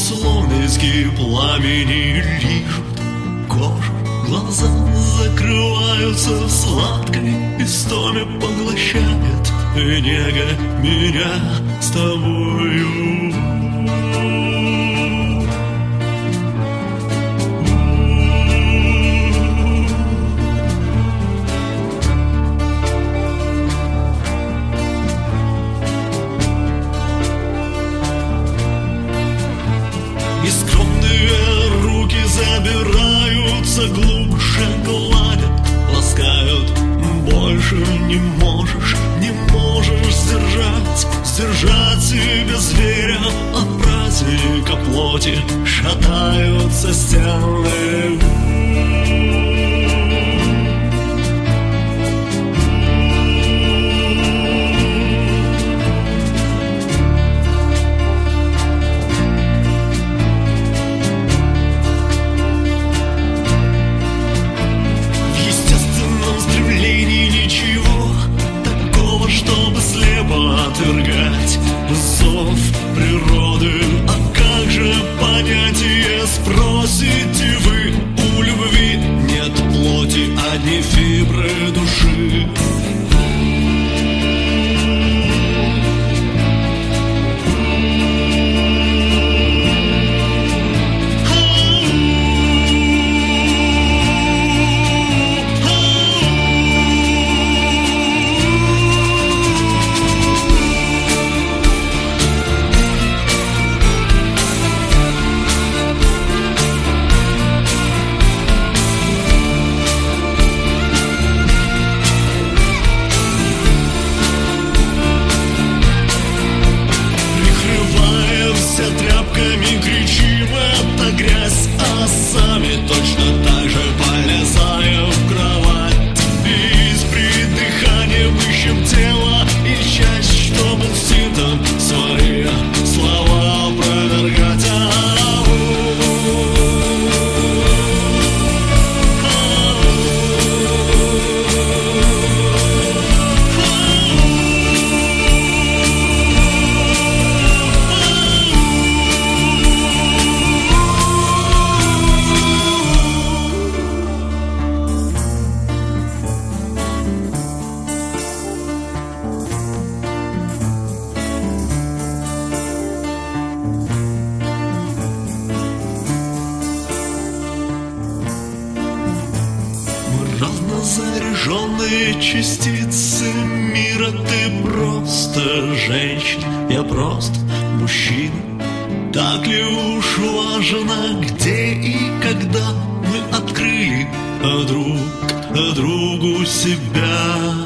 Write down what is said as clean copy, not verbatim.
словно пламени лижут кожу. Глаза закрываются в сладкой истоме, поглощает нега меня с тобою. И скромные руки забираются глубже, гладят, ласкают. Больше не можешь сдержать себя зверя. От праздника плоти шатаются стены. Отвергать зов природы. А как же понятие, спросите вы? У любви нет плоти, одни фибры души. Тряпками кричим, это грязь, а сами точно так же полезаем в кровать. И с придыханием ищем тело и часть, чтобы инстинктом свои слова опровергать. Разнозаряженные частицы мира. Ты просто женщина, я просто мужчина. Так ли уж важно, где и когда мы открыли друг другу себя?